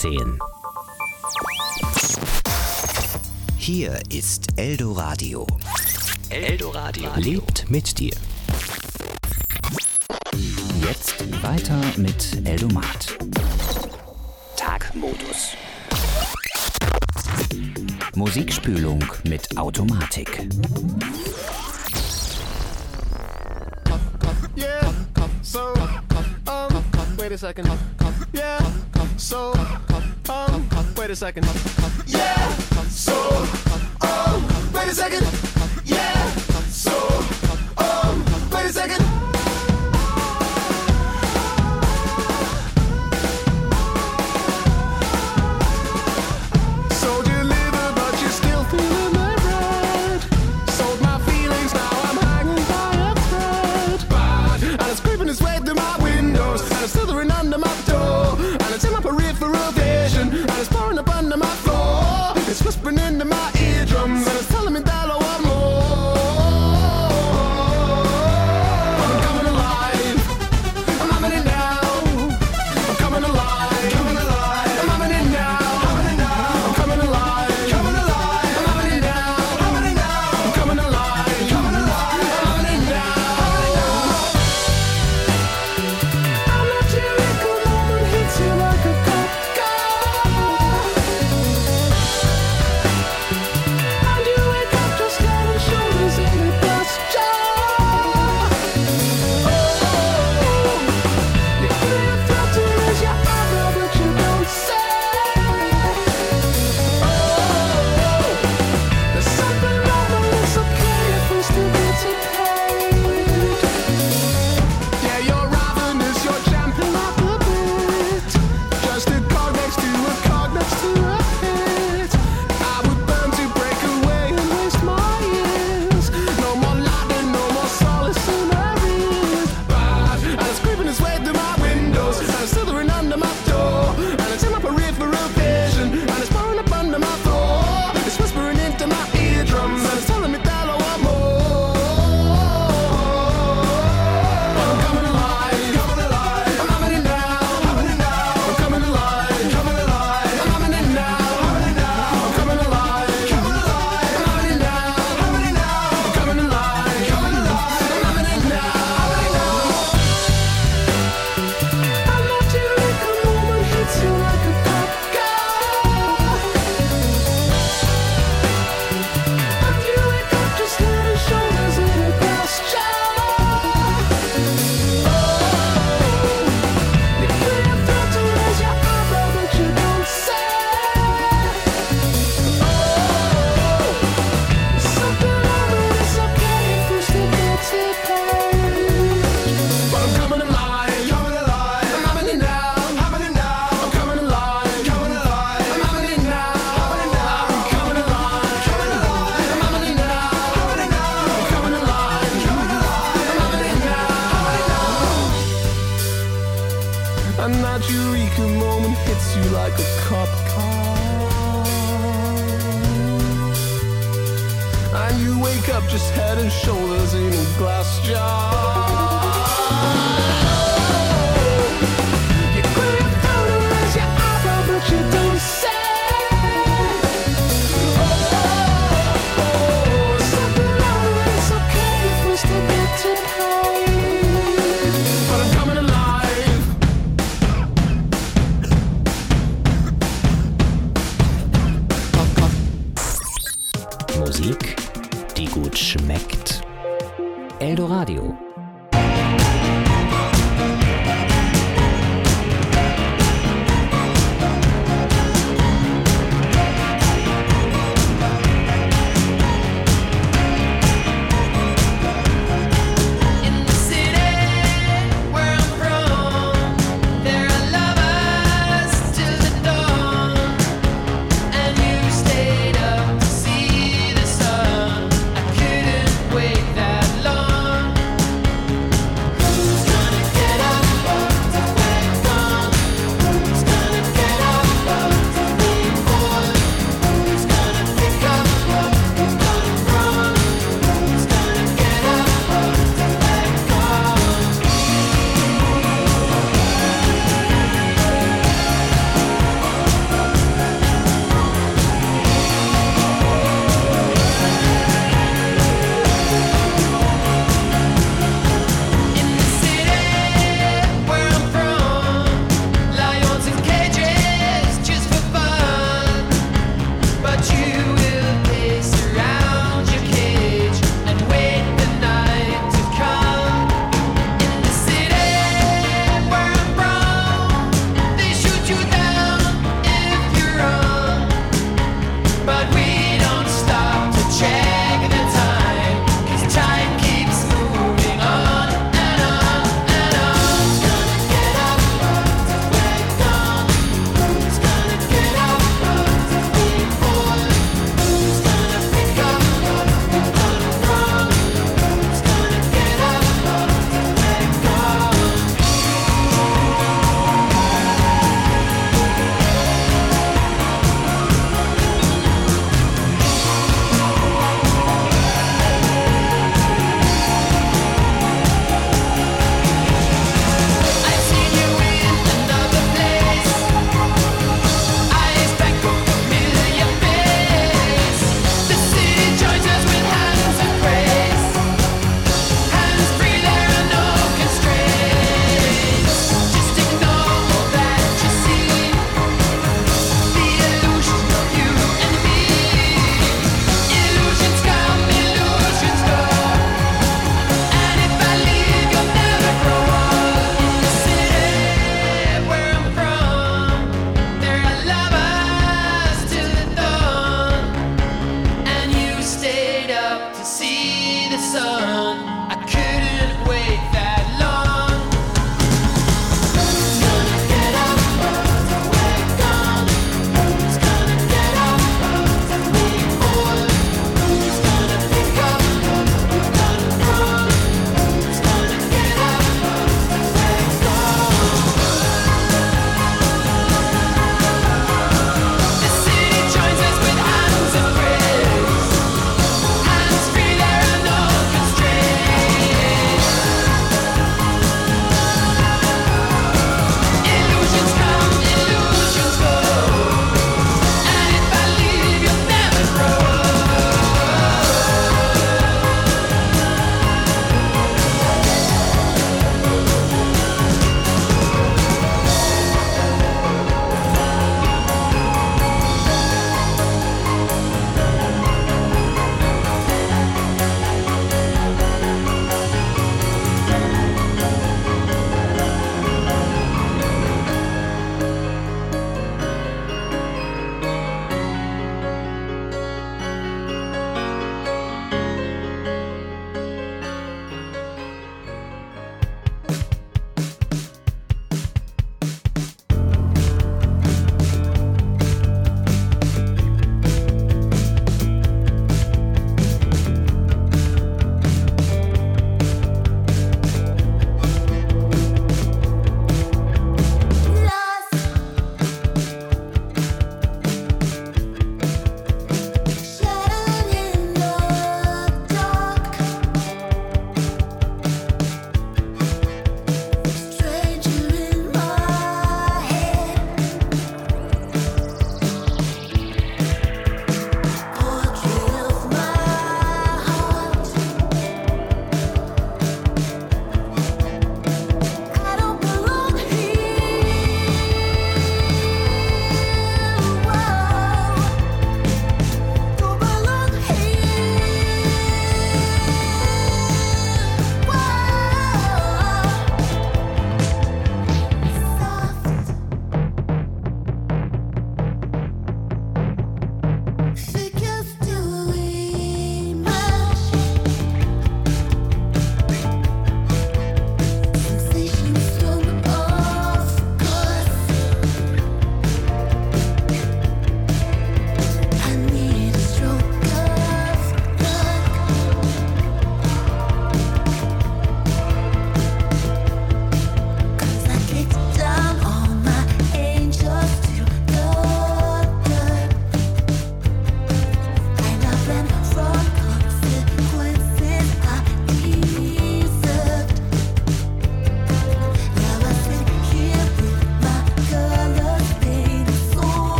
10. Hier ist Eldoradio. Eldoradio lebt mit dir. Jetzt weiter mit Eldomat. Tagmodus. Musikspülung mit Automatik. Wait a second. Yeah. So, wait a second. Yeah. So, wait a second. Yeah. So, wait a second. So delivered, but you're still feeling the bread. Sold my feelings, now I'm hanging by a thread. And it's creeping its way through my windows, and it's slithering under my door, and it's in my peripheral vision, and it's pouring up under my floor. It's whispering into my eardrums, and it's telling me that I want more. I'm coming alive. I'm having it now. I'm coming alive. I'm having it now. I'm coming alive. I'm having it now. I'm coming alive. I'm having it now. I'm not too weak, a moment hits you like a cop car. And you wake up just head and shoulders in a glass jar. You clear your throat to raise your eyebrow, but you don't say. There's something wrong, but it's okay if we still get to paid. Yeah, your ravenous, your champing at the bit. Just a cog next to a cog next to a hit. I would burn to break away and waste my years. No more laughing, no more solace in there is. And it's creeping its way through my windows, and it's slithering under my door, and it's in my peripheral vision, and it's pouring up under my floor. It's whispering into my eardrums, and it's telling me that I want more. I'm coming alive. I'm having it now. I'm coming alive. I'm having it now. I'm coming alive. I'm having it now. I'm coming alive. I'm having it now. I'm not too weak, a moment hits you like a cop car. And you wake up just head and shoulders in a glass jar. You clear your throat to raise your eyebrow, but you don't say. Something wrong, but it's okay if we still get to paid. But I'm coming alive. I'm having it now. I'm coming alive. I'm having it now. I'm coming alive. I'm having it now. I'm coming alive. I'm having it now. And that eureka moment hits you like a cop car. And you wake up just head and shoulders in a glass jar. You clear your throat and raise your eyebrow, but you don't say. Something wrong, but it's okay if we still get to paid. But I'm coming alive. Musik, die gut schmeckt. Eldoradio. In the city where I'm from, there are lovers till the dawn, and you stayed up to see the sun. I couldn't wait that long.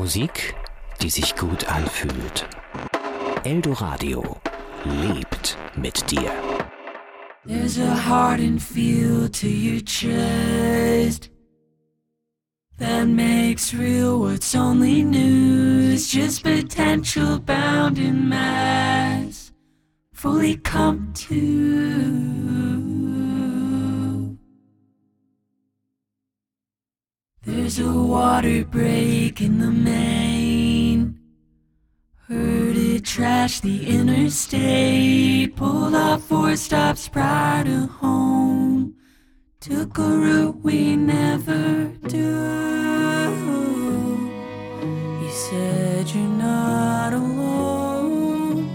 Musik, die sich gut anfühlt. Eldoradio lebt mit dir. There's a heart and feel to your chest that makes real what's only news, just potential bound in mass, fully come to. There's a water break in the main. Heard it trash the interstate. Pulled off 4 stops prior to home. Took a route we never do. You said you're not alone.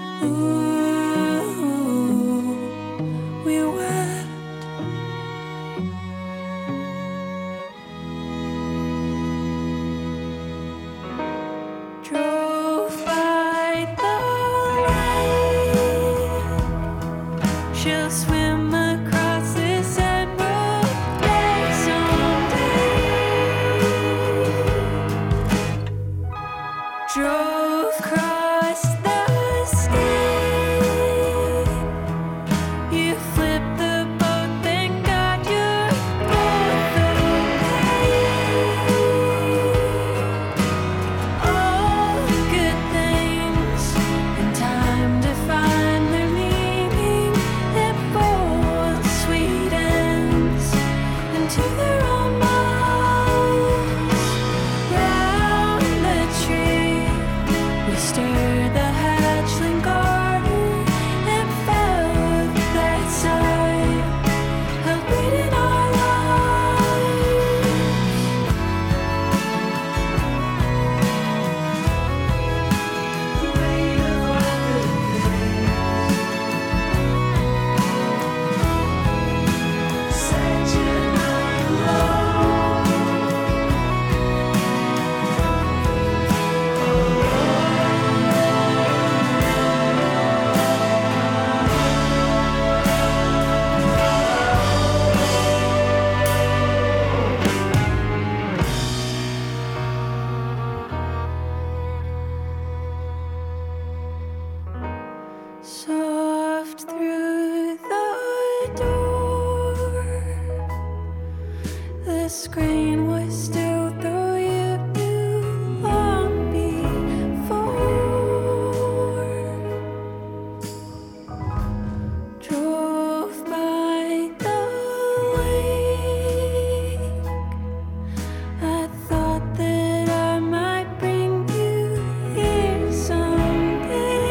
Ooh, we wept. Drove by the lake. She'll swim across this emerald bay someday. Drove across the state. You flipped the boat, thank God you're both okay. All good things in time to find their meaning. It both sweet ends into their own mouths. Round the tree, we stirred the hatchling garden and felt that sigh held weight in our lives. The weight of all good things. Said you're not alone. Soft through the door, the screen was still though you knew long before. Drove by the lake. I thought that I might bring you here someday.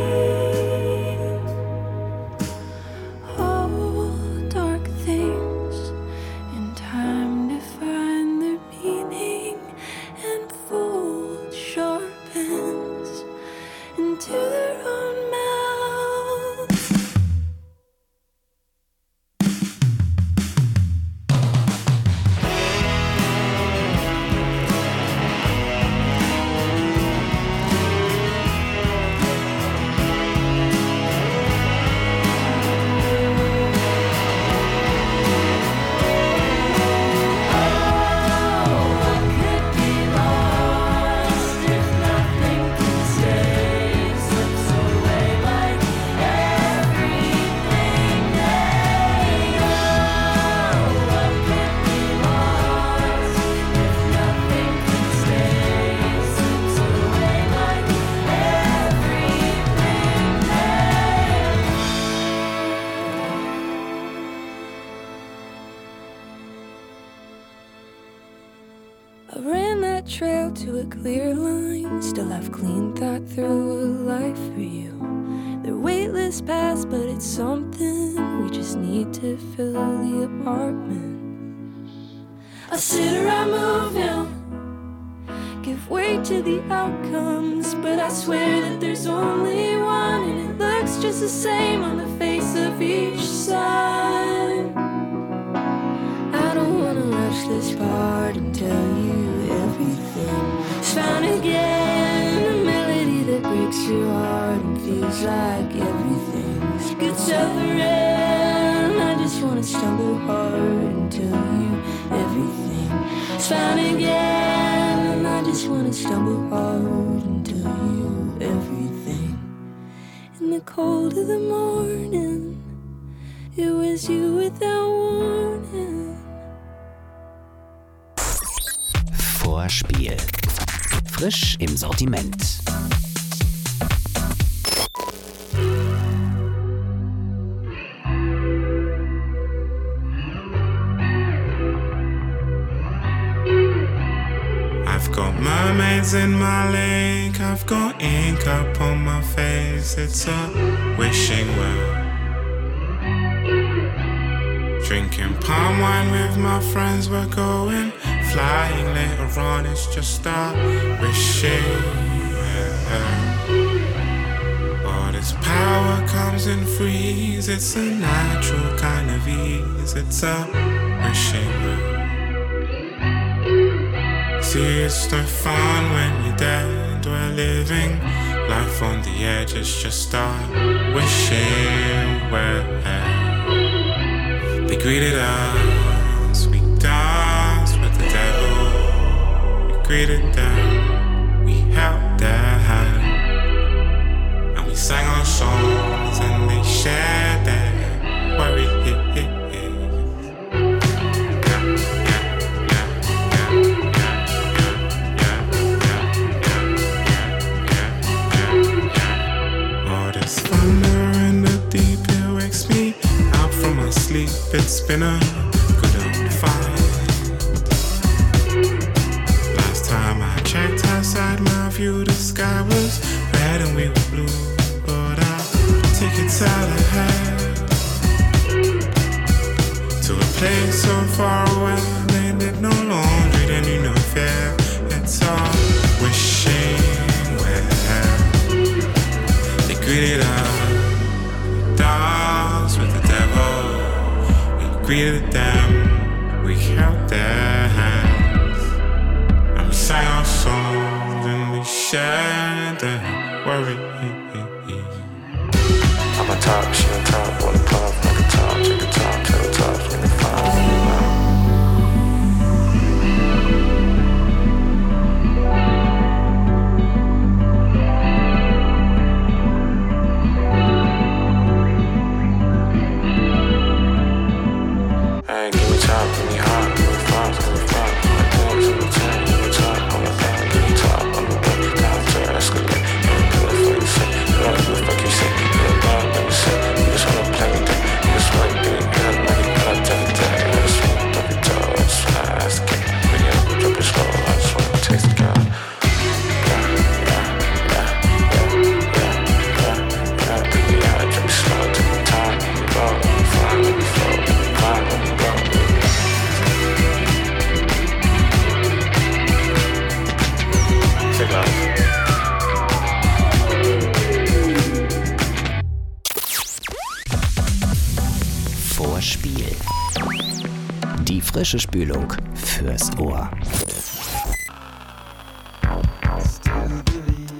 All dark things in time to find their meaning, and fold sharp ends into their own mouths. What could be lost if nothing can stay? Slips away like everything they know. What could be lost if nothing can stay? Slips away like everything they I ran that trail to a clear line. Still have clean thought through a life for you. They're weightless paths, but it's something. We just need to fill the apartment. I sit or I move now. Give way to the outcomes, but I swear that there's only one, and it looks just the same on the face of each side. I don't wanna rush this part and tell you everything. It's found again, a melody that breaks your heart and feels like everything's good suffering. I just wanna stumble hard and tell you everything. It's found again, and I just wanna stumble hard and tell you everything. In the cold of the morning, it was you without warning. Vorspiel. Frisch im Sortiment. I've got mermaids in my lake, I've got ink up on my face, it's a wishing well. Drinking palm wine with my friends, we're going flying later on, it's just a wishing well. All this power comes in freeze, it's a natural kind of ease, it's a wishing well. See, it's no fun when you're dead, we're living life on the edge, it's just a wishing well. They greeted us, we danced with the devil. We greeted them, we held their hand, and we sang our songs and they shared their worry. It's been a good old fight. Last time I checked outside my view, the sky was red and we were blue. But I'll take it out ahead to a place so far away. They did no laundry, they knew no fear. It's all wishing well. They greeted us, danced with the devil. Greeted them, we held their hands, and we sang our songs and we shared their worry. I'm on top, she on top, on the pop, like a top, take a top, till the top, in the fire. Vorspiel. Die frische Spülung fürs Ohr. Still believe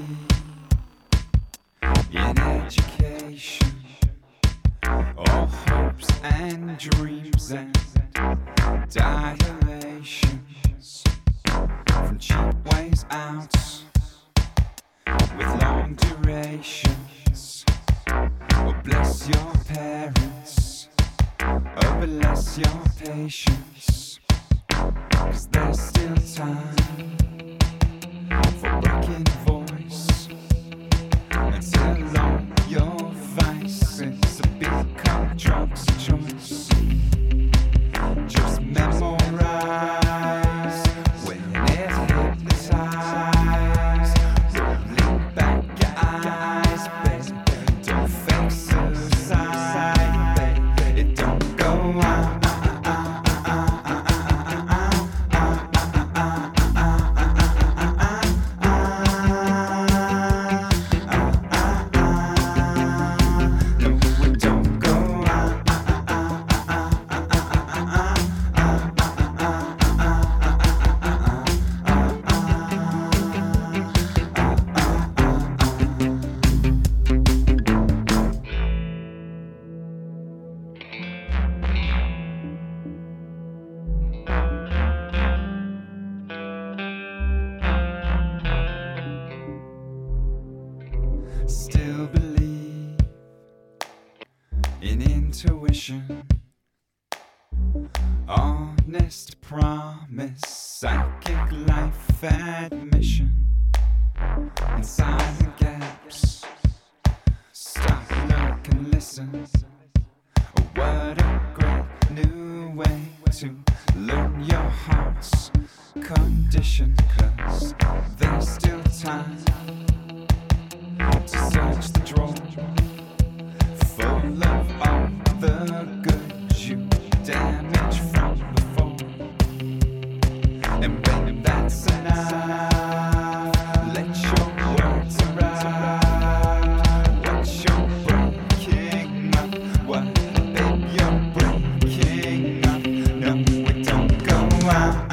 in education, all hopes and dreams and dilations from cheap ways out with long durations. Oh, bless your parents, oh, bless your patience, 'cause there's still time for breaking voice until all your vices become drugs of choice. Just memorize when it's hypnotized, rolling back your eyes, baby. Don't fake suicide, baby. It don't go on. mission. Honest promise, psychic life admission. Inside the gaps, stop, look and listen. What a great new way to learn your heart's condition. 'Cause there's still time to search the drawer full of all the goods you damaged from before. And when that's enough, let your words arrive. What you're breaking up, what babe you're breaking up. No, it don't go out.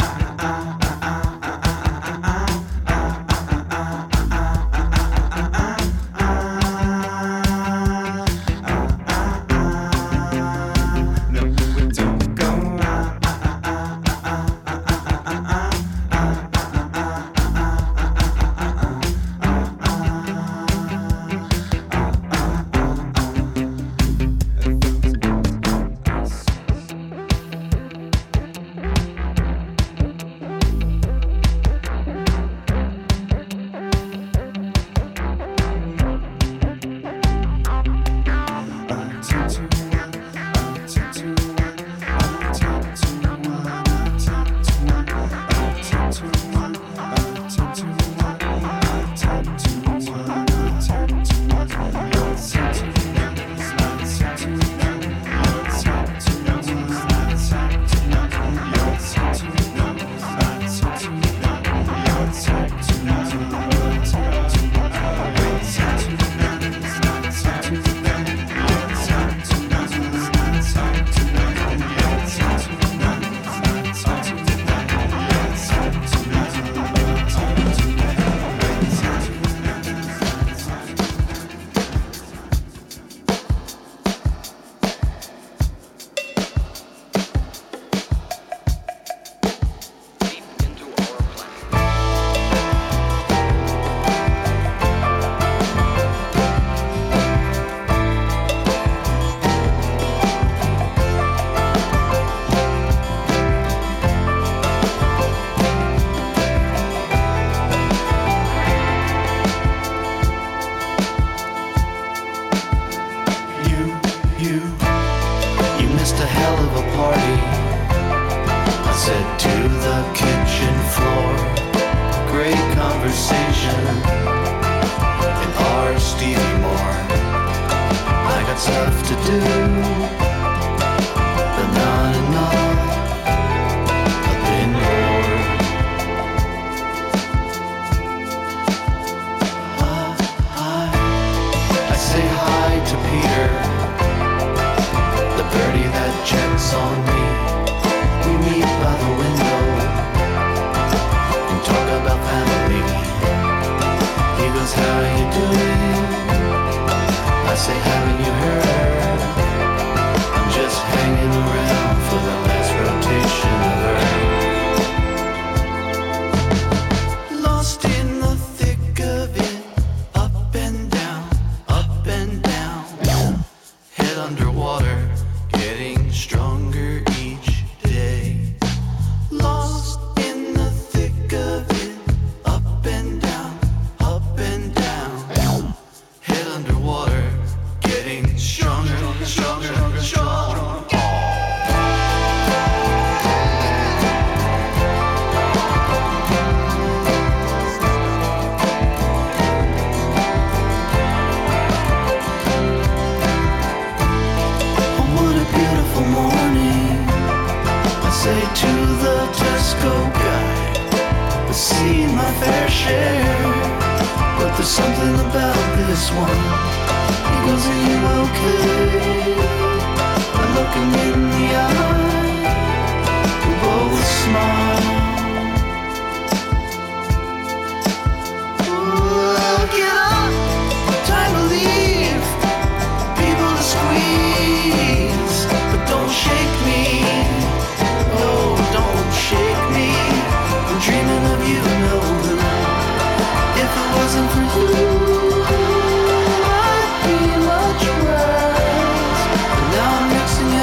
I'd be much worse. But now I'm mixing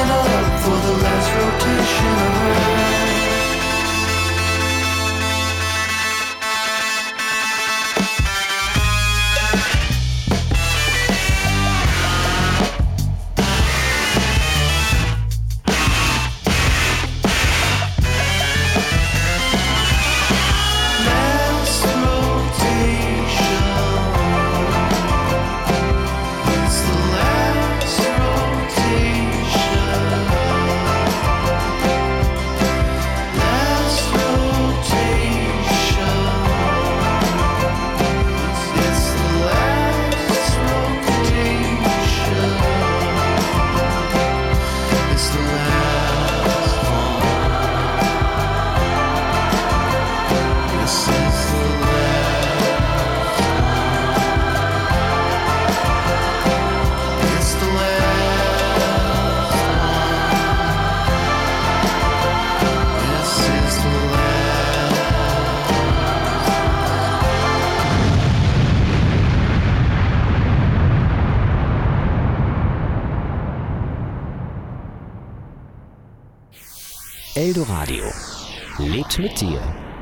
Eldoradio lebt mit dir.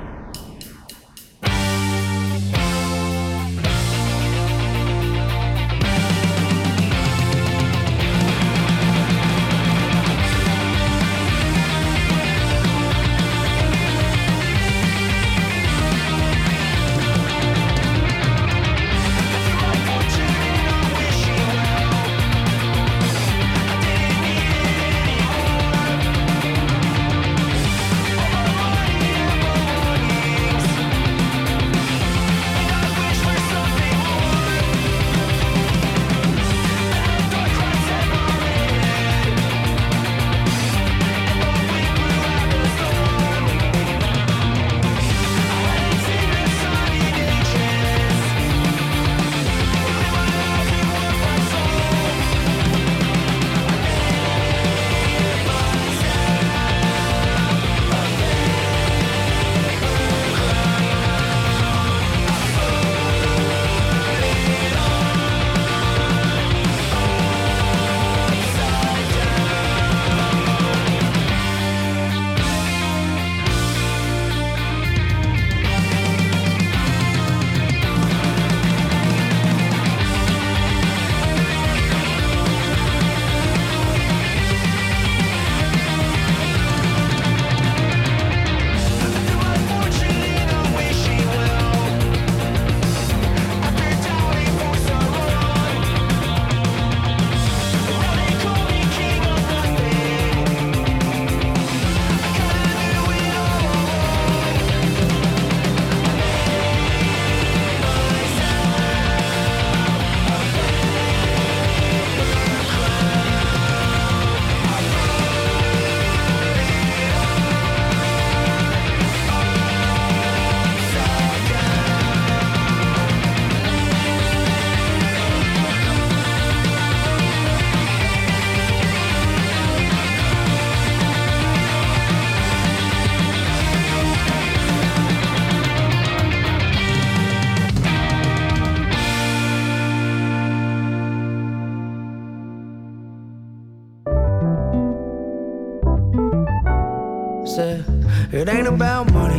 Said, it ain't about money.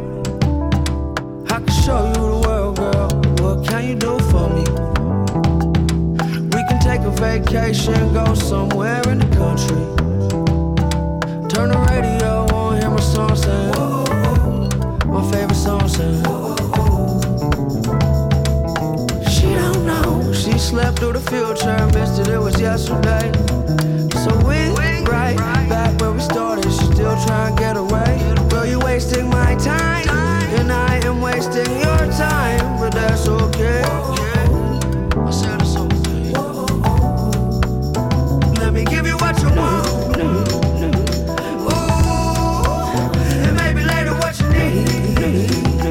I can show you the world, girl. What can you do for me? We can take a vacation, go somewhere in the country. Turn the radio on, hear my song saying, my favorite song saying. She don't know, she slept through the future, missed it was yesterday. So we right back where we started, she still trying to get away. Girl, you wasting my time, and I am wasting your time, but that's okay. I said it's okay. Let me give you what you want. Ooh, and maybe later what you need.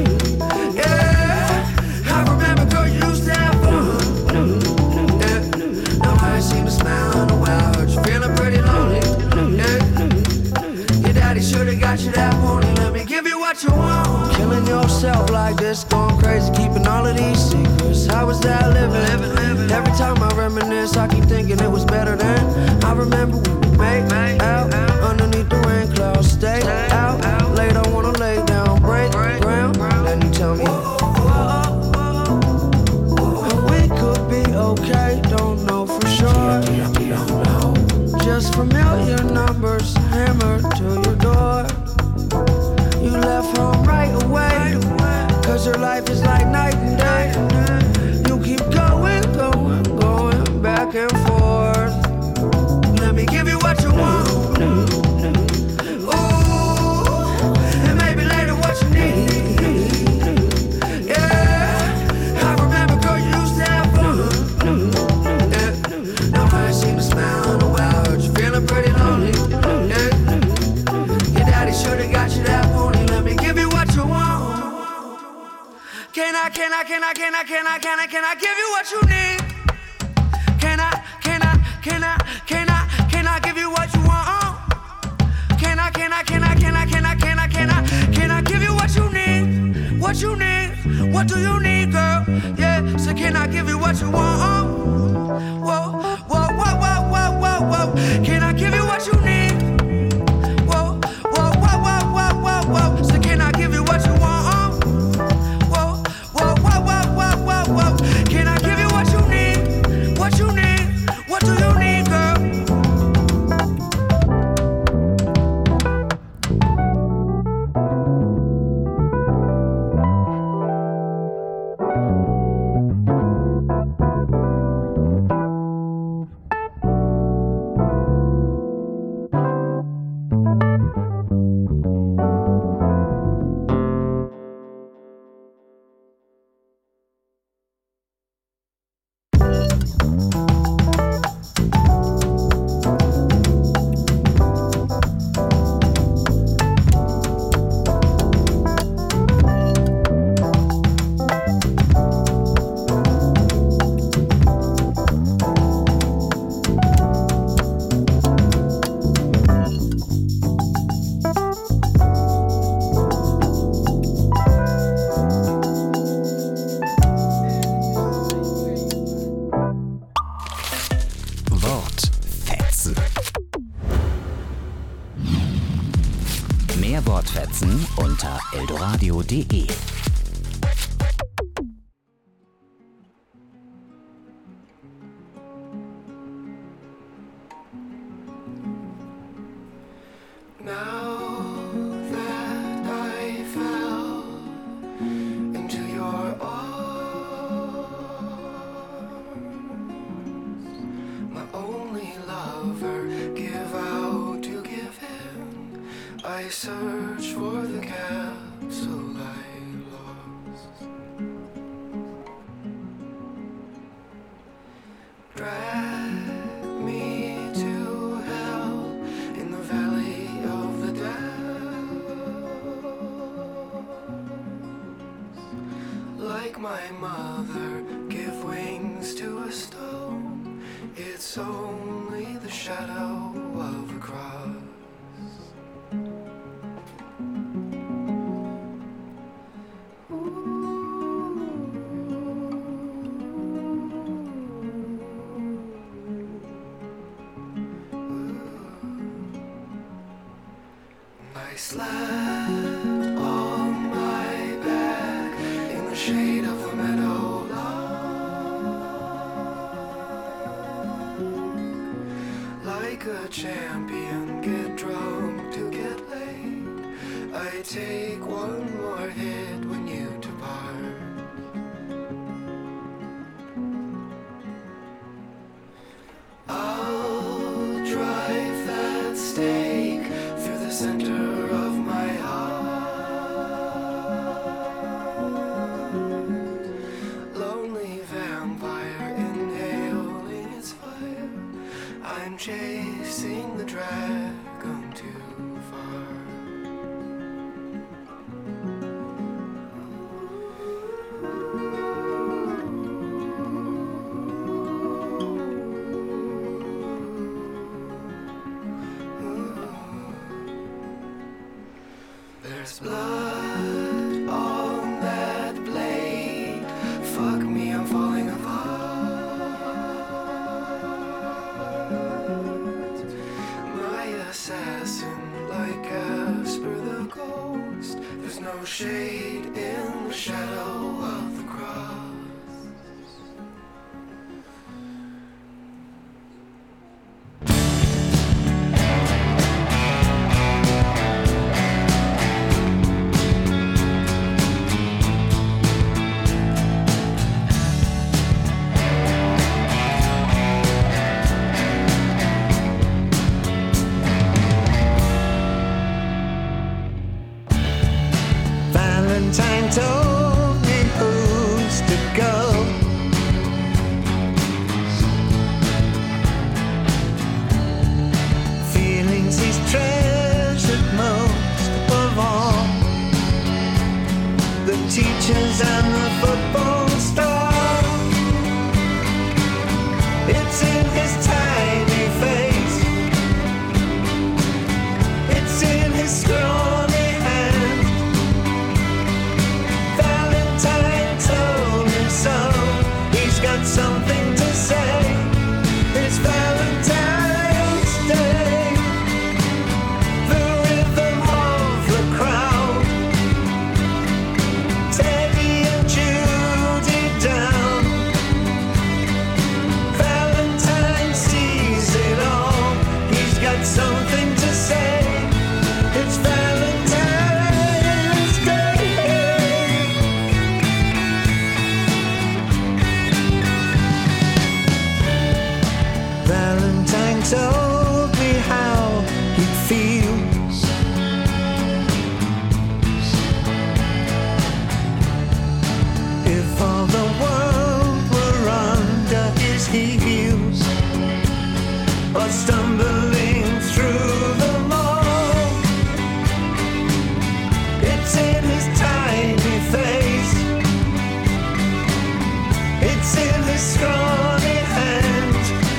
Yeah, I remember, girl, you used to have fun. Yeah, now I ain't seen a smile in a while. Heard you feeling pretty lonely. Yeah, your daddy should've got you that morning. Let me give you what you want. Killing yourself like this, going crazy, keeping all of these secrets. How was that living? Every time I reminisce, I keep thinking it was better then. I remember we would make out underneath the rain clouds. Stay out late, I wanna lay down, break ground. Then you tell me we could be okay, don't know for sure. Just familiar numbers hammered to your door. You left home right away, cause your life is like night and day. You keep going back and forth. Let me give you what you want. Ooh, and maybe later what you need. Yeah, I remember, girl, you used to have fun. Yeah, now I ain't seen a smile in a while. Heard you feeling pretty lonely. Yeah, your daddy should've got you that morning. Let me give you what you want. Can I give you what you need? Can I give you what you want? Can I give you what you need? What you need? What do you need, girl? Yeah, so can I give you what you want? Whoa. Can I give you what you need? Whoa. Mehr Wortfetzen unter eldoradio.de. I search for the capsule I lost. Drag me to hell in the valley of the dead. Like my mother, give wings to a stone. It's only the shadow of a cross. I slept on my back in the shade of the meadow lark. Like a champion, get drunk to get laid. I take one more hit when you depart. I'll drive that stake through the center of my heart. Lonely vampire inhaling its fire. I'm chasing the dragon too far. There's blood on that blade. Fuck me, I'm falling apart. My assassin, like Casper the Ghost. There's no shade in the shadow of the cross. Valentine told me who's to go. Feelings he's treasured most of all. The teachers and the football star. It's in his tiny face. It's in his scrawny hand. Valentine told him so. He's got something to say. It's Valentine's Day. The rhythm of the crowd. Teddy and Judy down. Valentine sees it all. He's got something to say. It's Valentine's Day. Valentine told me how he feels. If all the world were under his heels, or stumbling through the mall, it's in his tiny face. It's in his scrawny hand.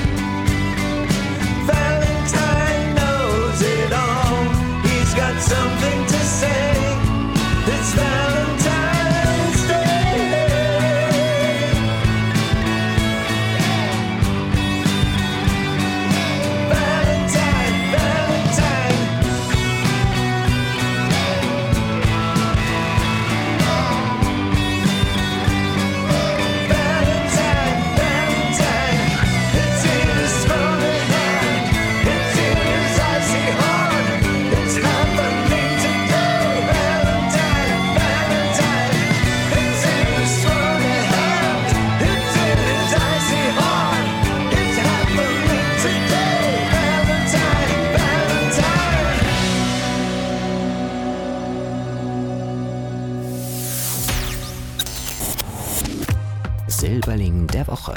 Valentine knows it all. He's got something to say. It's Valentine's Day. der Woche.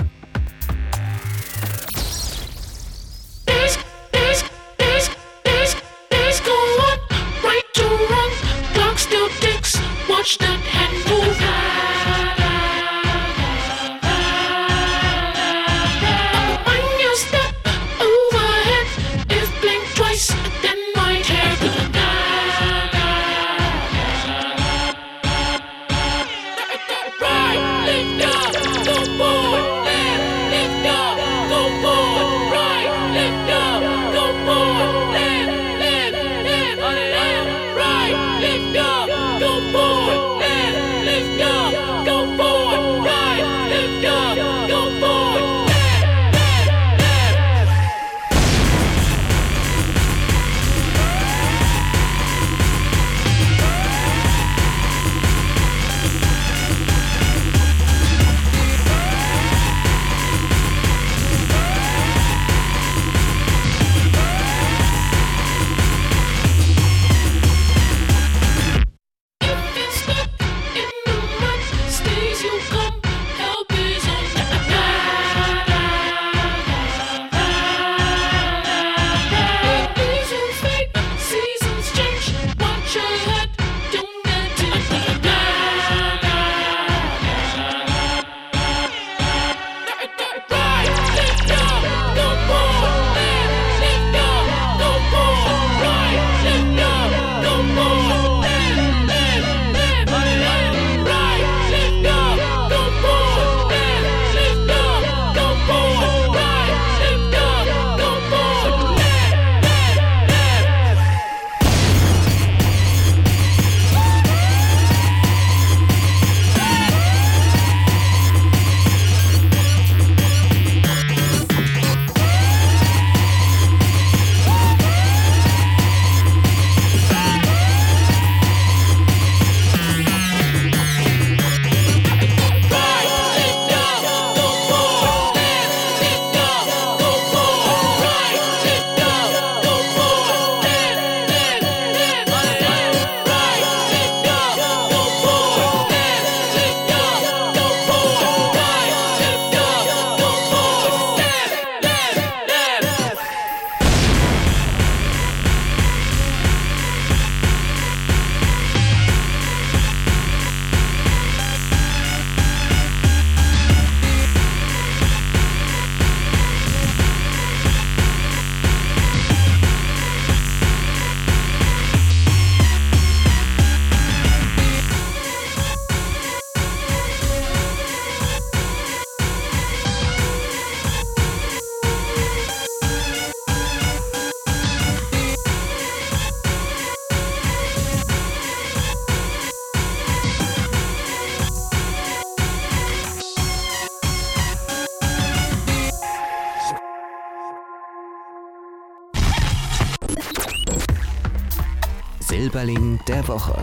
Silberling der Woche.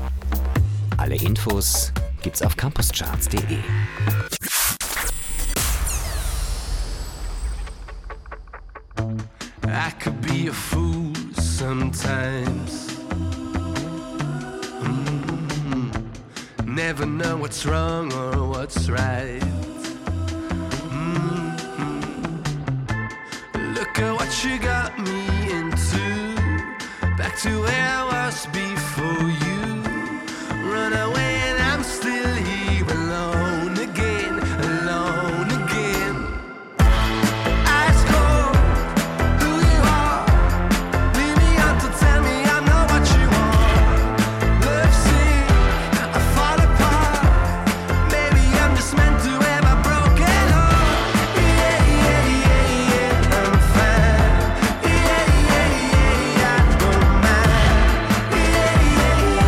Alle Infos gibt's auf campuscharts.de. I could be a fool sometimes. Never know what's wrong or what's right. Look at what you got me into. Back to where I was before you. Run away and I'm still here alone again, alone again. Ice cold, who you are. Leave me out to tell me I'm not what you want. Love sick, I fall apart. Maybe I'm just meant to have a broken heart. Yeah, yeah, yeah, yeah, I'm fine. Yeah, yeah, yeah, I don't mind. Yeah, yeah, yeah.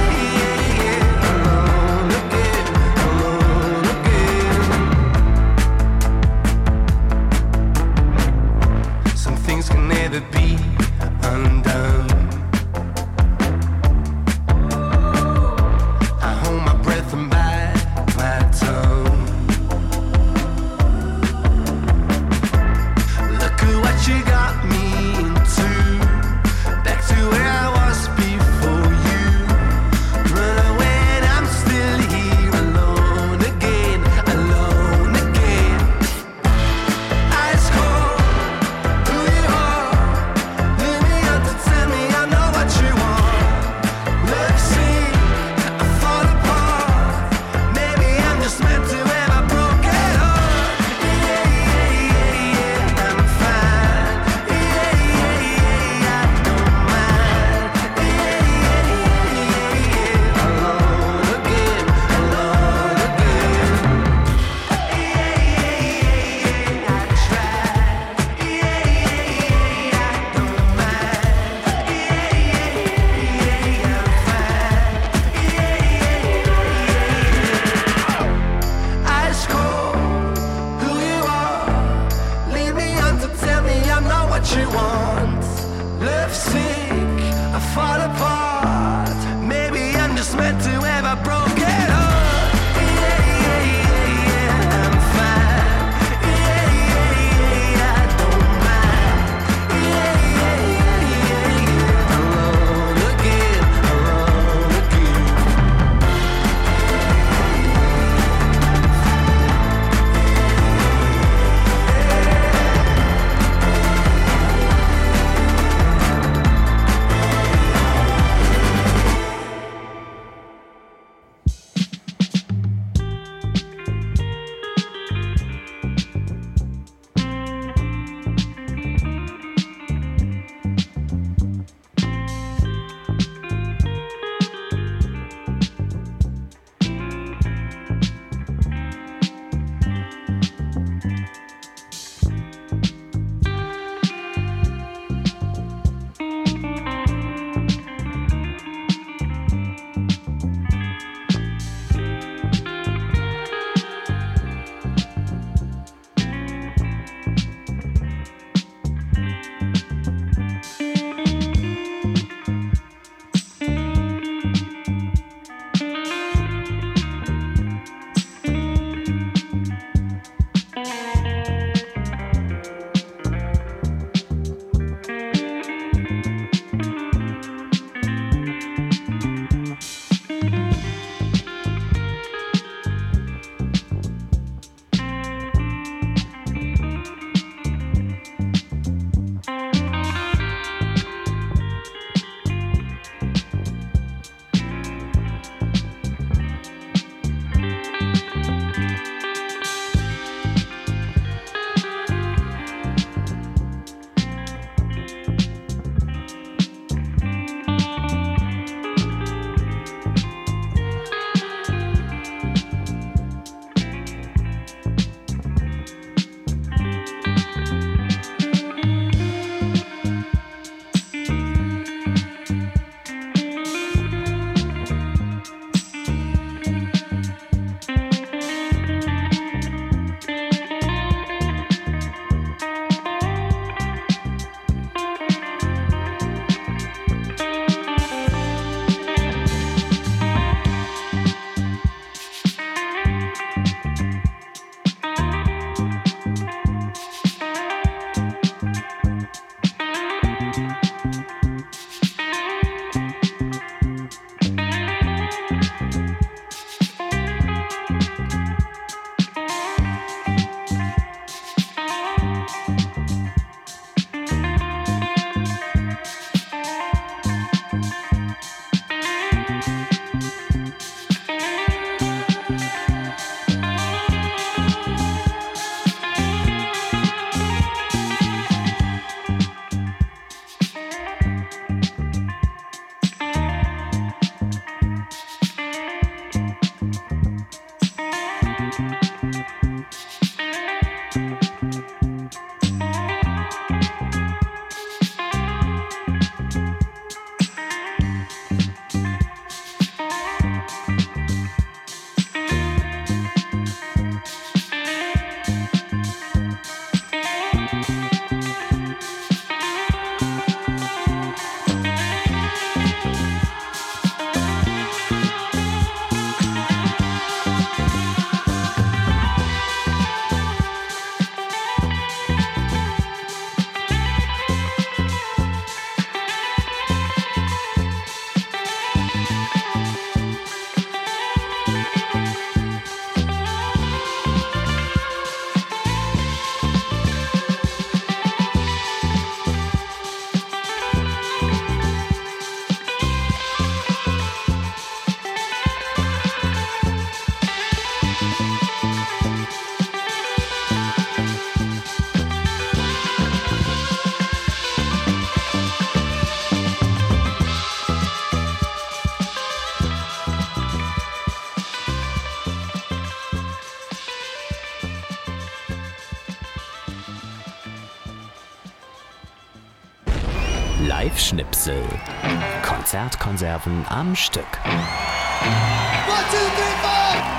fall apart. Maybe I'm just meant to have a broken heart. Yeah, I'm fine. Yeah, I don't mind. Yeah, alone again, alone again. Live-Schnipsel. Konzertkonserven am Stück. 1, 2, 3, 4!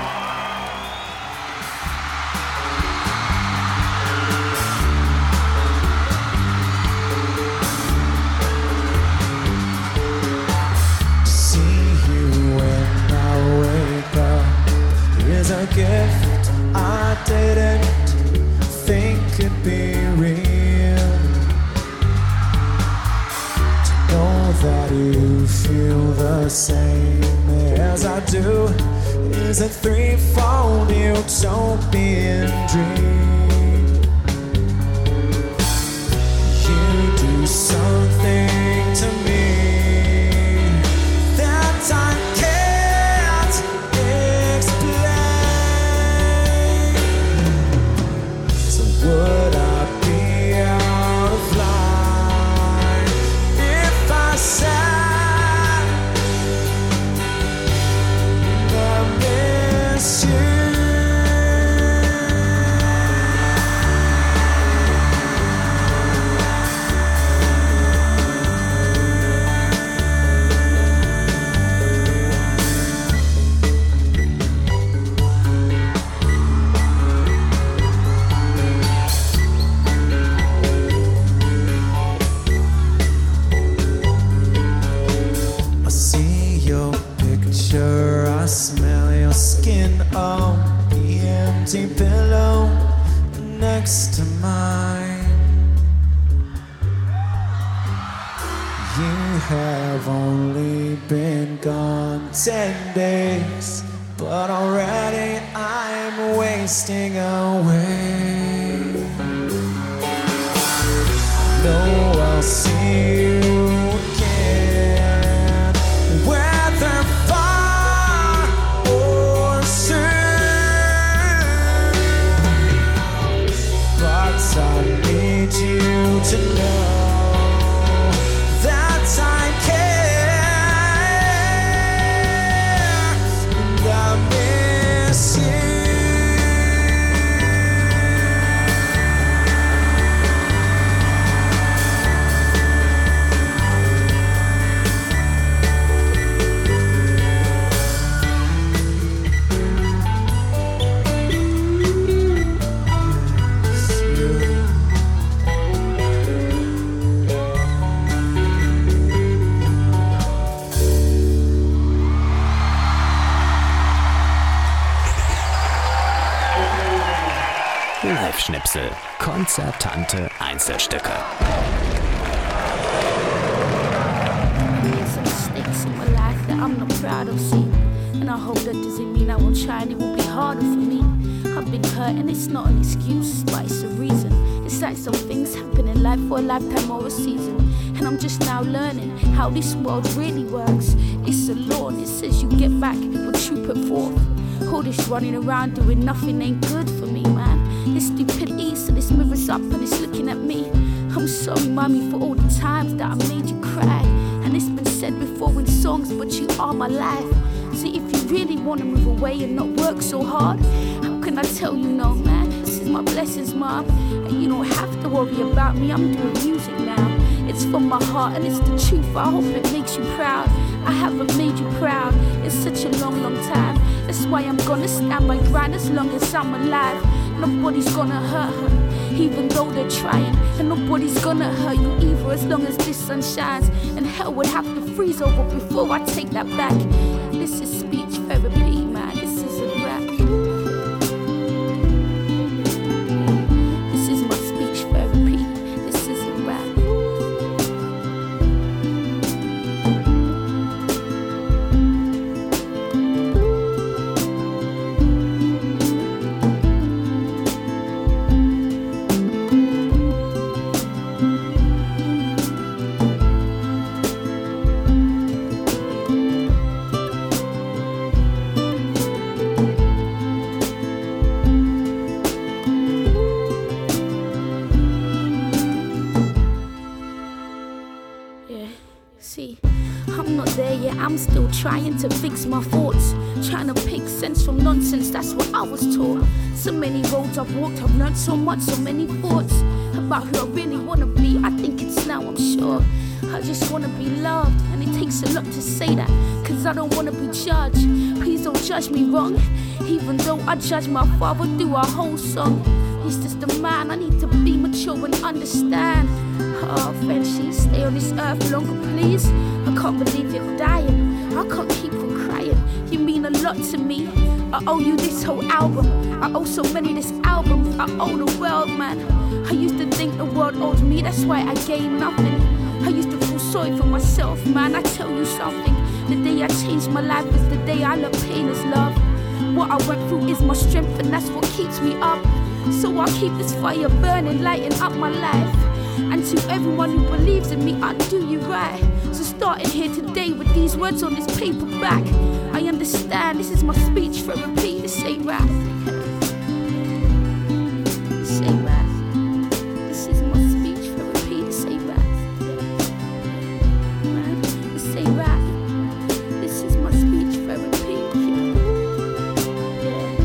the same as I do is a threefold utopian dream. You do something to me that I can't explain. So would I be out of line if I said I miss you? I see your picture, I smell your skin on the empty pillow next to mine. You have only been gone 10 days, but already I'm wasting away. No, I'll see you again, whether far or soon. But I need you to know that I care and I miss you. Live-Schnipsel, konzertante Einzelstücke. Made some mistakes in my life that I'm not proud of, see. And I hope that doesn't mean I won't try and it will be harder for me. I've been hurt and it's not an excuse, but it's a reason. It's like some things happen in life for a lifetime or a season. And I'm just now learning how this world really works. It's a law and it says you get back what you put forth. All this running around doing nothing ain't good for me, man. This stupidity, so this mirror's up and it's looking at me. I'm sorry, mommy, for all the times that I made you cry. And it's been said before in songs, but you are my life. See, if you really want to move away and not work so hard, how can I tell you no, man? This is my blessings, mom. And you don't have to worry about me, I'm doing music now. It's from my heart and it's the truth, I hope it makes you proud. I haven't made you proud in such a long, long time. That's why I'm gonna stand my grind as long as I'm alive. Nobody's gonna hurt her, even though they're trying. And nobody's gonna hurt you either as long as this sun shines. And hell would have to freeze over before I take that back. This is speech therapy, man, this isn't rap. This is my speech therapy, this isn't rap. I'm still trying to fix my thoughts, trying to pick sense from nonsense, that's what I was taught. So many roads I've walked, I've learned so much, so many thoughts about who I really wanna be. I think it's now, I'm sure. I just wanna be loved, and it takes a lot to say that, cause I don't wanna be judged. Please don't judge me wrong, even though I judge my father through our whole song. He's just a man, I need to be mature and understand. Oh, Frenchie, stay on this earth longer, please. I can't believe you're dying, I can't keep from crying. You mean a lot to me, I owe you this whole album. I owe so many this album, I owe the world, man. I used to think the world owed me, that's why I gained nothing. I used to feel sorry for myself, man, I tell you something. The day I changed my life is the day I learned pain is love. What I went through is my strength and that's what keeps me up. So I'll keep this fire burning, lighting up my life. And to everyone who believes in me, I'll do you right. So starting here today with these words on this paperback, I understand this is my speech therapy. This ain't rap. This ain't rap. This is my speech therapy. This ain't rap. Man, this ain't rap. This is my speech therapy. Yeah.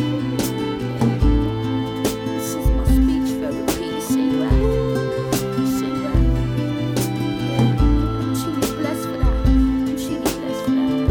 This is my speech therapy. This ain't rap. This ain't rap. Yeah. I'm truly blessed for that. I'm truly blessed for that.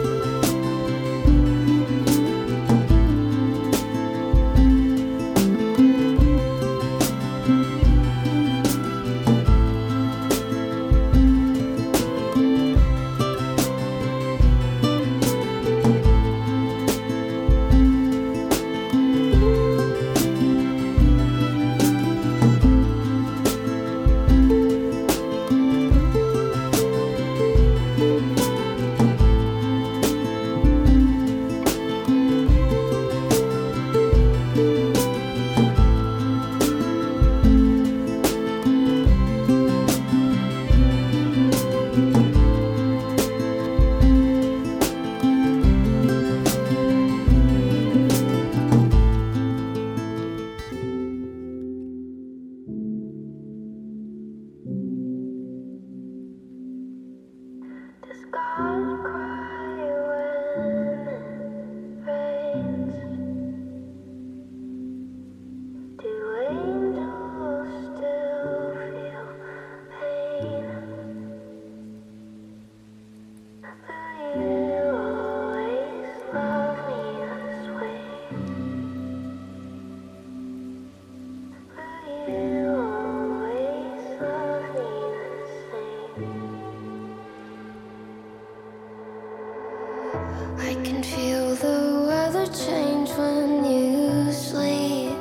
I can feel the weather change when you sleep.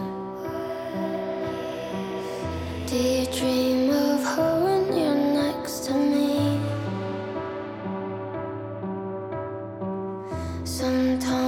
Do you dream of her when you're next to me? Sometimes